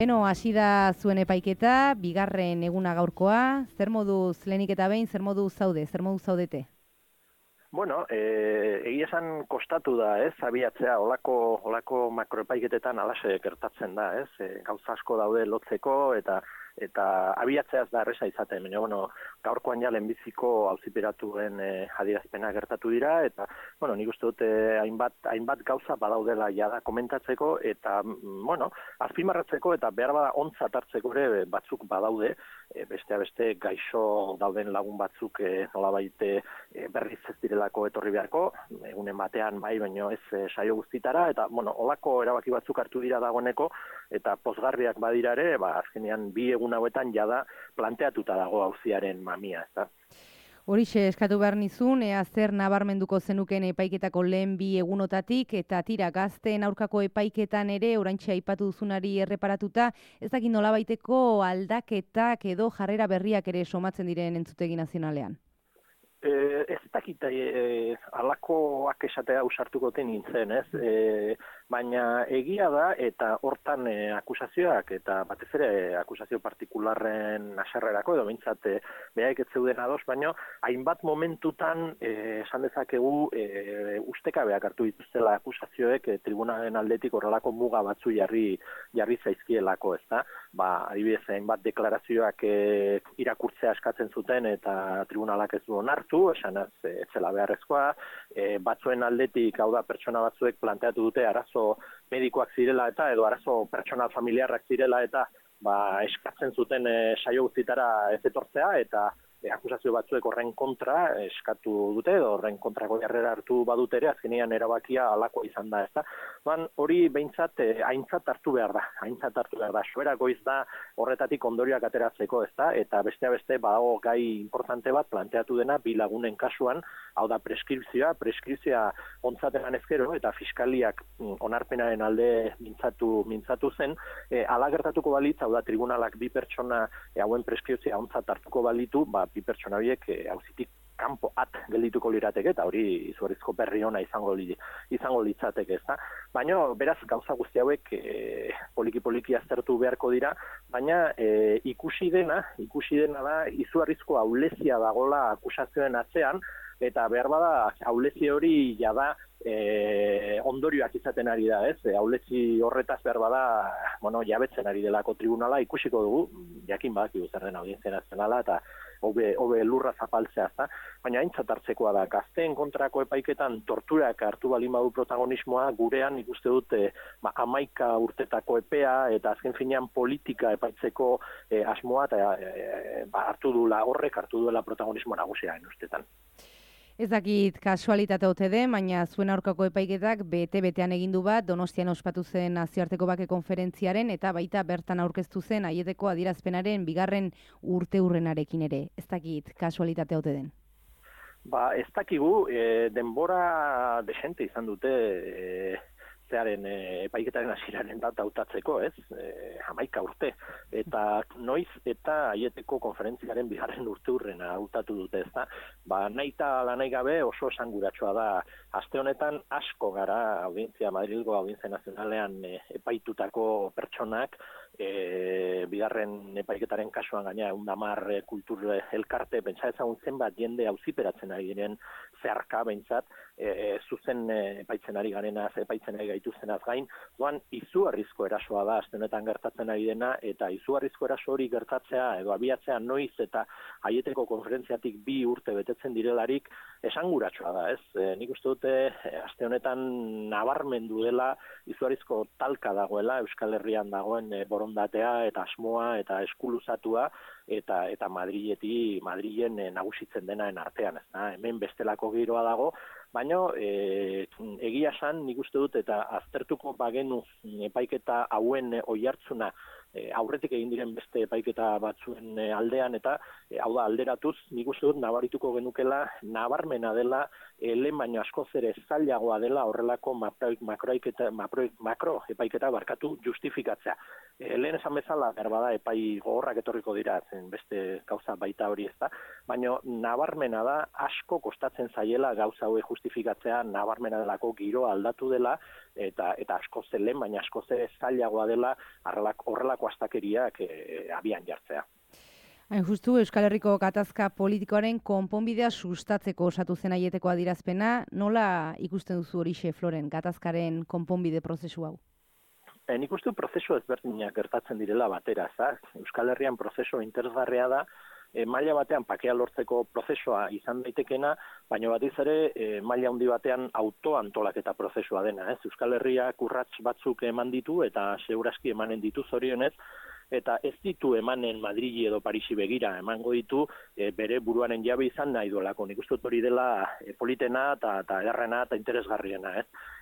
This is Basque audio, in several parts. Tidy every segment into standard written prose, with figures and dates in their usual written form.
Beno, hasi da zuen epaiketa, bigarren eguna gaurkoa, zer moduz lehenik eta behin, zer moduz zaudete? Bueno, egia esan kostatu da, abiatzea, olako makroepaiketetan alaxe gertatzen da, gauza asko daude lotzeko eta abiatzea ez da erresa izaten, baina, bueno, gaurkoan ja lehenbiziko auziperatuen adierazpena gertatu dira, eta, bueno, nik uste dut hainbat gauza badaudela jada komentatzeko, eta, bueno, azpimarratzeko eta behar bada ontzat hartzeko ere batzuk badaude, beste gaixo dauden lagun batzuk nolabait berriz ez direlako etorri beharko, egunen batean bai, baino ez saio guztitara, eta, bueno, olako erabaki batzuk hartu dira dagoeneko, eta pozgarriak badira ere, azkenean bi egun hauetan jada planteatuta dago auziaren mamia, ezta? Horixe eskatu behar nizun, ea zer nabarmenduko zenuken epaiketako lehen bi egunotatik, eta tira gazteen aurkako epaiketan ere, oraintxe aipatu duzunari erreparatuta, ez dakit nolabaiteko aldaketak edo jarrera berriak ere somatzen diren entzutegi nazionalean. Ez dakit alakoak esatea usartuko nintzen, baina egia da eta hortan akusazioak eta batez ere akusazio partikularren aserrerako edo behintzat behaik ez zeuden ados, baina hainbat momentutan esan dezakegu ustekabeak hartu dituztela akusazioek tribunalen aldetik horrelako muga batzu jarri zaizkielako, ezta? Adibidez, hainbat deklarazioak irakurtzea eskatzen zuten eta tribunalak ez du onartu, esanaz zela beharrezkoa, batzuen aldetik, hau da, pertsona batzuek planteatu dute arazo medikoak zirela eta edo arazo pertsonal familiarrak zirela eta eskatzen zuten saio guztitara ez etortzea eta akusazio batzuek horren kontra eskatu dute edo horren kontrako jarrera hartu badute ere azkenean erabakia alakoa izan da, ezta? Hori behintzat aintzat hartu behar da, sobera goiz da horretatik ondorioak ateratzeko, ezta? Eta beste badago gai importante bat planteatu dena bi lagunen kasuan, hau da preskripzioa ontzaten ezkero eta fiskaliak onarpenaren alde mintzatu zen, ala gertatuko balitz, hau da tribunalak bi pertsona hauen preskripzioa ontzat hartuko balitu, bi pertsona horiek auzitik kanpo geldituko lirateke, eta hori izugarrizko berri ona izango litzateke, ezta? Baina, beraz, gauza guzti hauek poliki aztertu beharko dira, baina ikusi dena da izugarrizko ahulezia dagola akusazioen atzean, eta behar bada ahulezi hori jada ondorioak izaten ari da, ahulezi horretaz behar bada, jabetzen ari delako tribunala, ikusiko dugu, jakin badakigu zer den Audientzia Nazionala, eta hobe lurra zapaltzea, ezta? Baina aintzat hartzekoa da, gazteen kontrako epaiketan torturak hartu balin badu protagonismoa, gurean ikuste dut 11 urtetako epea, eta azken finean politika epaitzeko asmoa, eta hartu duela protagonismo nagusia ustetan. Ez dakit kasualitate ote den, baina zuen aurkako epaiketak bete-betean egindu bat, Donostian ospatu zen nazioarteko bake konferentziaren eta baita bertan aurkeztu zen aieteko adierazpenaren bigarren urteurrenarekin ere. Ez dakit kasualitate ote den. Ez dakigu, denbora desente izan dute zearen epaiketaren hasieraren data hautatzeko, 11 urte. Eta noiz eta aieteko konferentziaren bigarren urteurrena hautatu dute, ezta? Nahi gabe oso esanguratsua da. Aste honetan asko gara Madrilgo Audientzia Nazionalean epaitutako pertsonak, bigarren epaiketaren kasuan gaina 110 kultur elkarte, pentsa ezagun zenbat jende auziperatzen ari diren zeharka behintzat, zuzen epaitzen ari gaituztenaz gain, izugarrizko erasoa da aste honetan gertatzen ari dena, eta izugarrizko eraso hori gertatzea edo abiatzea noiz eta aieteko konferentziatik 2 urte betetzen direlarik esanguratsua da, Nik uste dute aste honetan nabarmendu dela izugarrizko talka dagoela Euskal Herrian dagoen borondatea eta asmoa eta eskuluzatua eta Madrilen nagusitzen denaren artean, hemen bestelako giroa dago, baina egia esan nik uste dut eta aztertuko bagenu epaiketa hauen oihartzuna aurretik egin diren beste epaiketa batzuen aldean eta hau da alderatuz nik uste dut nabarituko genukela nabarmena dela lehen baino askoz ere zailagoa dela horrelako makro epaiketa justifikatzea. Lehen esan bezala berbada epai gogorrak etorriko dira beste gauza baita hori, ezta, baina nabarmena da asko kostatzen zaiela gauza hauek justifikatzea, nabarmena delako giroa aldatu dela eta asko zelen, baina asko zailagoa dela horrelako astakeriak abian jartzea. Hain justu, Euskal Herriko gatazka politikoaren konponbidea sustatzeko osatu zen aieteko adierazpena, nola ikusten duzu horixe, Floren, gatazkaren konponbide prozesu hau? Nik uste prozesu ezberdinak gertatzen direla batera, Euskal Herrian prozesu interesgarria da, maila batean pakea lortzeko prozesua izan daitekena, baina batez ere maila handi batean autoantolaketa prozesua dena. Euskal Herriak urrats batzuk eman ditu eta segurazki emanen ditu zorionez, eta ez ditu emanen Madrili edo Parisi begira, emango ditu bere buruaren jabe izan nahi duelako. Nik uste hori dela politena eta ederrena eta interesgarriena.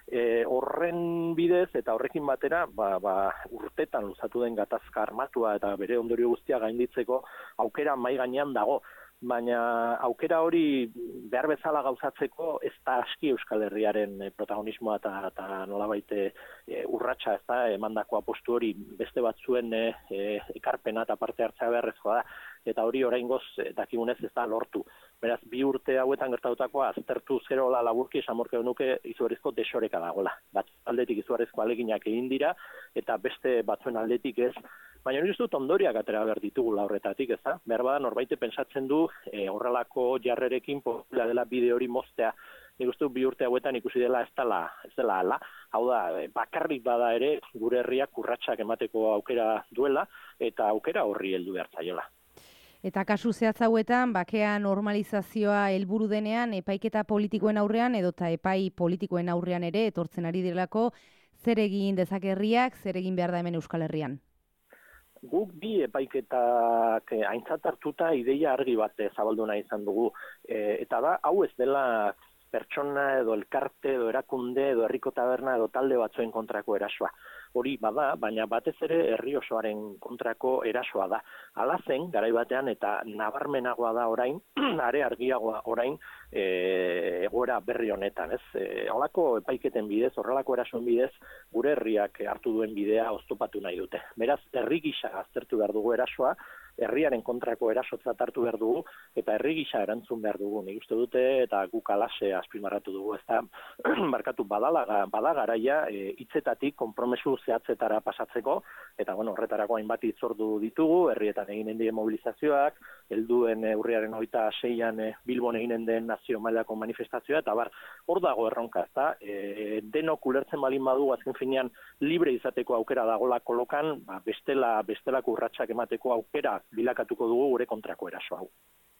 Horren bidez eta horrekin batera urtetan luzatu den gatazka armatua eta bere ondorio guztia gainditzeko aukera mahai gainean dago. Baina aukera hori behar bezala gauzatzeko ez da aski Euskal Herriaren protagonismoa eta nolabait urratsa, ez da, emandako apostu hori beste batzuen ekarpena eta parte hartzea beharrezkoa da, eta hori oraingoz dakigunez ez da lortu. Beraz, 2 urte hauetan gertatutakoa aztertu zerola laburki esamorke nuke izugarrizko desoreka dagoela. Batzuen aldetik izugarrizko aleginak egin dira, eta beste batzuen aldetik ez. Baina hori dut ondoriak atera behar ditugula horretatik, ez da? Behar bada norbaite pentsatzen du horrelako jarrerekin posiblea dela bide hori moztea. Nik uste 2 urte hauetan ikusi dela ez dela hala. Hau da, bakarrik bada ere gure herriak urratsak emateko aukera duela eta aukera horri heldu behar zaiola. Eta kasu zehatz hauetan, bakea normalizazioa helburu denean, epaiketa politikoen aurrean edota epai politikoen aurrean ere etortzen ari direlako, zer egin dezake herriak, zer egin behar da hemen Euskal Herrian? Guk 2 epaiketak aintzat hartuta ideia argi bat zabaldu nahi izan dugu. Eta da, hau ez dela pertsona edo elkarte edo erakunde edo herriko taberna edo talde batzuen kontrako erasoa. Hori bada, baina batez ere herri osoaren kontrako erasoa da. Hala zen, garai batean eta nabarmenagoa da orain, are argiagoa orain, egoera berri honetan, ez? Holako epaiketen bidez, horrelako erasoen bidez, gure herriak hartu duen bidea oztopatu nahi dute. Beraz, herri gisa aztertu behar dugu erasoa, herriaren kontrako erasotzat hartu behar dugu, eta herri gisa erantzun behar dugu. Nik uste dute, eta guk alase azpimarratu dugu, ez da, barkatu bada garaia hitzetatik konpromesu zehatzetara pasatzeko, eta horretarako hainbat hitzordu ditugu, herrietan eginen dien mobilizazioak, helduen urriaren 26an Bilbon eginen den nazio mailako manifestazioa, eta hor dago erronka, ez da, denok ulertzen balin badu, azken finean libre izateko aukera dagola kolokan, bestelako urratsak emateko aukera bilakatuko dugu gure kontrako eraso hau.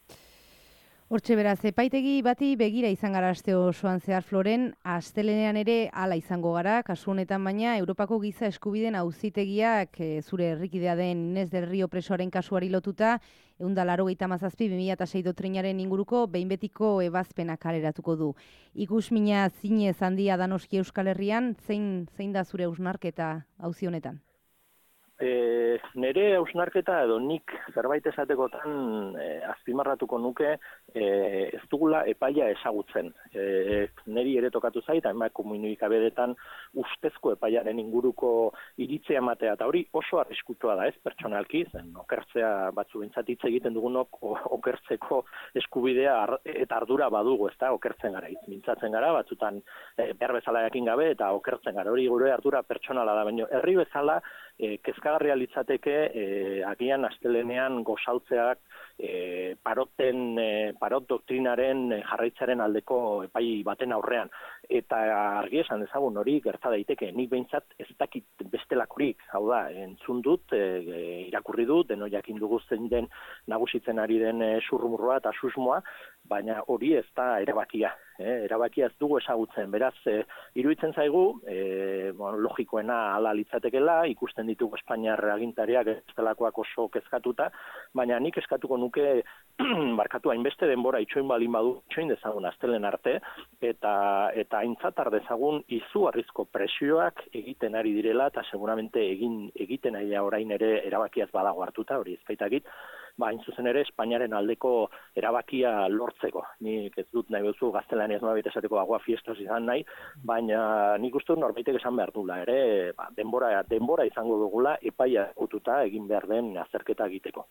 Hortxe beraz, epaitegi bati begira izan gara aste osoan zehar, Floren, astelenean ere hala izango gara, kasu honetan baina Europako Giza Eskubideen Auzitegiak zure herrikidea den Inés del Rio presoaren kasuari lotuta 197/2006 doktrinaren inguruko behin betiko ebazpena kaleratuko du. Ikusmina zinez handia da noski Euskal Herrian, zein da zure hausnarketa auzi honetan? Nere hausnarketa edo nik zerbait esatekotan azpimarratuko nuke ez dugula epaia ezagutzen. Neri ere tokatu zait, hainbat komunikabideetan ustezko epaiaren inguruko iritzia ematea, eta hori oso arriskutsua da, ez pertsonalki, zen okertzea batzu bintzat hitz egiten dugunok okertzeko eskubidea eta ardura badugu, ez da, okertzen gara, hitz mintzatzen gara, batzutan behar bezala jakin gabe eta okertzen gara, hori gure ardura pertsonala da, baina herri bezala kezkagarria litzateke agian astelenean gozautzeak parot doktrinaren jarraitzaren aldeko epai baten aurrean. Eta argi esan dezagun hori gerta daiteke, nik behintzat ez dakit bestelakorik, hau da, entzun dut, irakurri dut, deno jakin dugu zein den nagusitzen ari den surrumurroa eta susmoa, baina hori ez da erabakia. Erabakia ez dugu ezagutzen, beraz, iruditzen zaigu, logikoena hala litzatekela, ikusten ditugu Espainiar agintariak bestelakoak oso kezkatuta, baina nik eskatuko nuke barkatu hainbeste denbora itxoin balin badu, itxoin dezagun astelen arte, eta aintzatar dezagun izugarrizko presioak egiten ari direla, eta seguramente egiten ari orain ere erabakiaz badago hartuta, hori ezpaitakit, hain zuzen ere Espainiaren aldeko erabakia lortzeko. Nik ez dut nahi behuzu gaztelaniaz nolabait esateko agua fiestas izan nahi, baina nik uste dut norbaitek esan behar dula ere, denbora izango dugula epaia ututa egin behar den azterketa egiteko.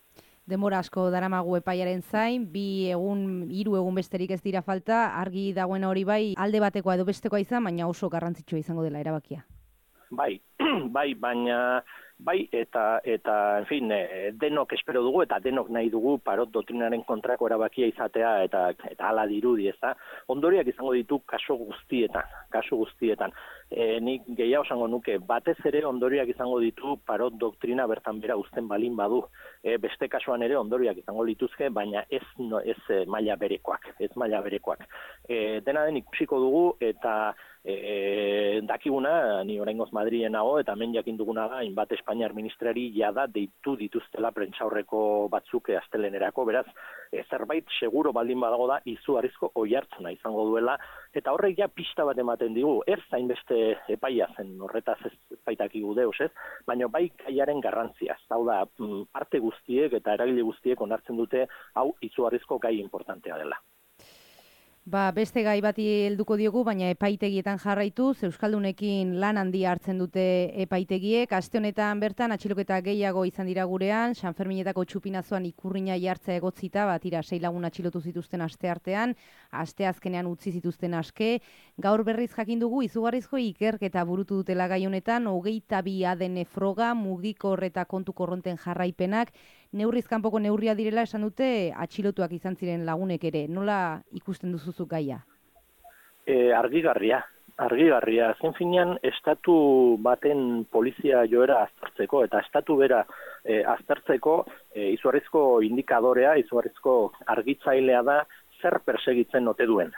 Denbora asko daramagu epaiaren zain, 3 egun besterik ez dira falta, argi dagoen hori bai, alde batekoa edo bestekoa izan, baina oso garrantzitsua izango dela erabakia. Bai, baina eta en fin, denok espero dugu eta denok nahi dugu parot doktrinaren kontrako erabakia izatea eta hala dirudi, ezta? Ondoriak izango ditu kasu guztietan. Nik gehiago esango nuke, batez ere ondoriak izango ditu parot doktrina bertan bera uzten balin badu. Beste kasuan ere ondoriak izango lituzke, baina ez maila berekoak, Dena den ikusiko dugu eta dakiguna, ni oraingoz Madrilen nago eta hemen jakin duguna da, hainbat Espainiar ministrari jada deitu dituztela prentsaurreko batzuk astelehenerako, beraz, zerbait seguro baldin badago da izugarrizko oihartzuna izango duela, eta horrek ja pista bat ematen digu, ez hainbeste epaia zen horretaz ez baitakigu deus, ez? Baina bai gaiaren garrantzia, hau da, parte guztiek eta eragile guztiek onartzen dute hau izugarrizko gai importantea dela. Beste gai bati helduko diogu, baina epaitegietan jarraituz, Euskaldunekin lan handia hartzen dute epaitegiek. Aste honetan bertan atxiloketa gehiago izan dira gurean, Sanferminetako txupinazoan ikurrina jartzea egotzita, tira 6 lagun atxilotu zituzten asteartean, asteazkenean utzi zituzten aske. Gaur berriz jakin dugu izugarrizko ikerketa burutu dutela gai honetan, 22 ADN froga, mugikor eta kontu korronten jarraipenak, neurriz kanpoko neurria direla esan dute atxilotuak izan ziren lagunek ere. Nola ikusten duzuzu gaia? Argigarria. Zen finean, estatu baten polizia joera aztertzeko eta estatu bera aztertzeko izugarrizko indikadorea, izugarrizko argitzailea da zer persegitzen ote duen.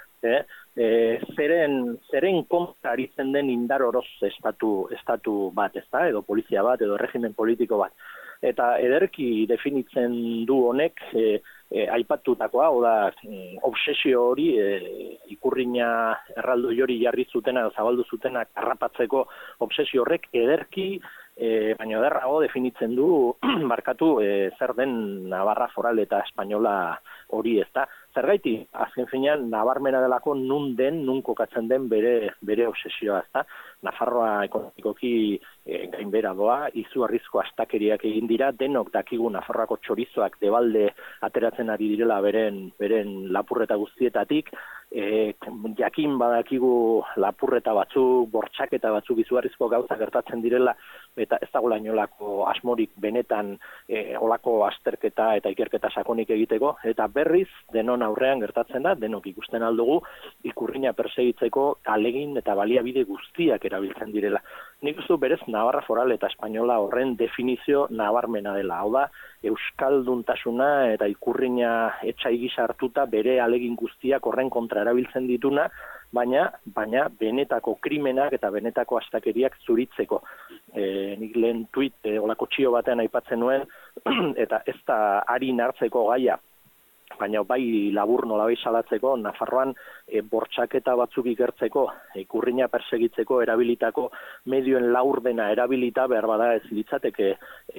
Zeren kontra aritzen den indar oroz estatu bat, ezta? Edo polizia bat, edo regimen politiko bat. Eta ederki definitzen du honek aipatutakoa, oda obsesio hori ikurrina erraldoi hori jarri zutena, zabaldu zutenak harrapatzeko obsesio horrek ederki, baina ederrago definitzen du markatu zer den Navarra foral eta espainola hori, ezta. Zergaiti, azken finean, nabarmena delako nun kokatzen den bere obsesioa, ezta. Nafarroa ekonomikoki gainbera doa, izugarrizko astakeriak egin dira, denok dakigu Nafarroako txorizoak debalde ateratzen ari direla beren lapurreta guztietatik, jakin badakigu lapurreta batzuk, bortxaketa batzuk izugarrizko gauza gertatzen direla, eta ez dagoela inolako asmorik benetan olako azterketa eta ikerketa sakonik egiteko, eta berriz denon aurrean gertatzen da, denok ikusten aldugu, ikurrina persegitzeko alegin eta baliabide guztiak erabiltzen direla. Nik uste berez Navarra foral eta espainola horren definizio nabarmena dela. Hau da, euskalduntasuna eta ikurrina etxai gisa hartuta bere alegin guztiak horren kontra erabiltzen dituna, baina benetako krimenak eta benetako astakeriak zuritzeko. Nik lehen tuit olako txio batean aipatzen nuen, eta ez da harin hartzeko gaia, baina bai labur nolabait salatzeko, Nafarroan bortxaketa batzuk ikertzeko, ikurrina persegitzeko erabilitako medioen laurdena erabilita behar bada ez litzateke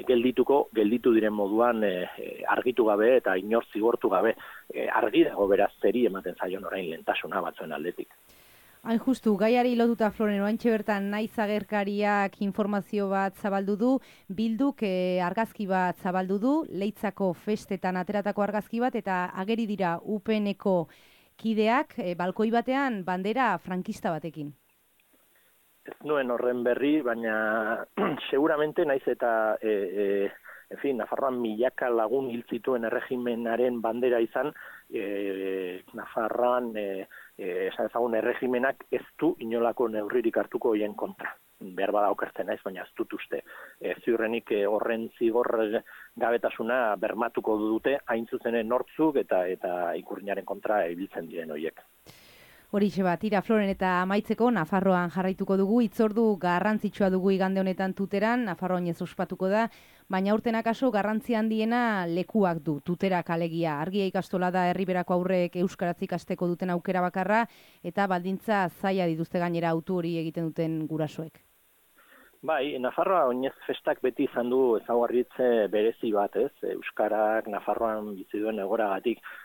gelditu diren moduan argitu gabe eta inor zigortu gabe. Argi dago beraz zeri ematen zaion orain lehentasuna batzuen aldetik. Hain justu, gaiari lotuta Floren, oantxe bertan naiz agerkariak informazio bat zabaldu du, Bilduk argazki bat zabaldu du, Leitzako festetan ateratako argazki bat, eta ageri dira UPN-eko kideak balkoi batean bandera frankista batekin. Ez nuen horren berri, baina seguramente naiz eta Nafarroan milaka lagun hil zituen erregimenaren bandera izan, Nafarroan esan ezagun erregimenak ez du inolako neurririk hartuko hoien kontra. Behar bada okertzen naiz, baina ez dut uste. Ziurrenik horren zigor gabetasuna bermatuko dute hain zuzenen nortzuk eta ikurrinaren kontra ibiltzen diren horiek. Horixe bat, tira Floren, eta amaitzeko Nafarroan jarraituko dugu, hitzordu garrantzitsua dugu igande honetan Tuteran, Nafarroan ez ospatuko da, baina urten akaso garrantzi handiena lekuak du, Tuterak alegia. Argia ikastola da herriberako aurrek euskaraz ikasteko duten aukera bakarra, eta baldintza zaila dituzte gainera autu hori egiten duten gurasoek. Bai, Nafarroa oinez festak beti izan du ezaugarritze berezi bat, ez? Euskarak Nafarroan bizi duen egoragatik.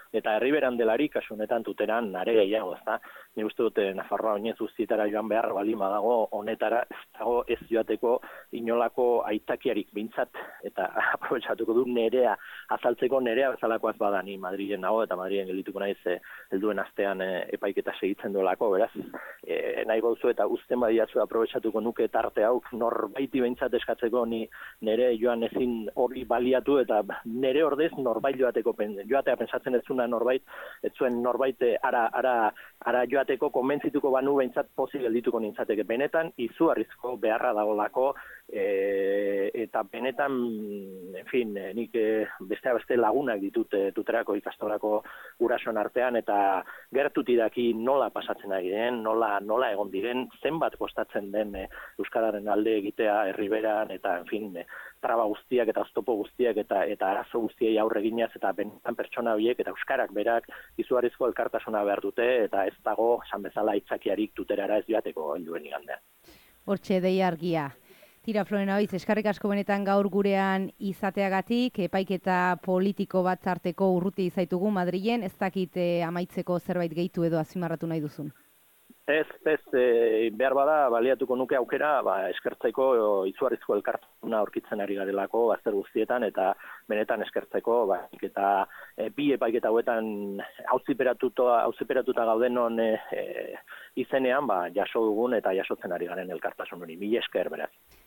eta herriberan delari, kasu honetan tuteran are gehiago, ezta? Ni uste dut Nafarroa oinez guztietara joan behar balima dago honetara ez dago ez joateko inolako aitzakiarik bintzat, eta aprobetxatuko du nerea azaltzeko nerea bezalakoaz bada ni Madrilen nago eta Madrilen geldituko naiz helduen astean epaiketa segitzen dolako, beraz nahi bauzu eta uzten badiazu aprobetxatuko nuke tarte hau norbaiti behintzat eskatzeko ni nere joan ezin hori baliatu eta nere ordez norbait joatea pentsatzen ez zuna norbait, ez zuen norbait ara joateko konbentzituko banu behintzat pozik geldituko nintzateke. Benetan izugarrizko beharra dagolako eta benetan, en fin, nik beste lagunak ditut tuterako ikastolako gurasoen artean eta gertuti daki nola pasatzen ari den, nola egon diren, zenbat kostatzen den euskararen alde egitea herriberan eta, en fin, traba guztiak eta oztopo guztiak eta arazo guztiei aurre eginaz eta benetan pertsona horiek eta euskarak berak izugarrizko elkartasuna behar dute eta ez dago esan bezala aitzakiarik tuterara ez joateko helduen igandean. Hortxe deia argia. Tira, Florena Oitz, eskerrik asko benetan gaur gurean izateagatik, epaiketa politiko bat zarteko urruti izaitugu Madrilen, ez dakit amaitzeko zerbait gehitu edo azpimarratu nahi duzun. Ez, behar bada baliatuko nuke aukera, eskertzeko izugarrizko elkartasuna aurkitzen ari garelako bazter guztietan eta benetan eskertzeko, eta bi epaiketa hauetan auziperatuta gaudenon izenean jaso dugun eta jasotzen ari garen elkartasun hori. Mila esker beraz.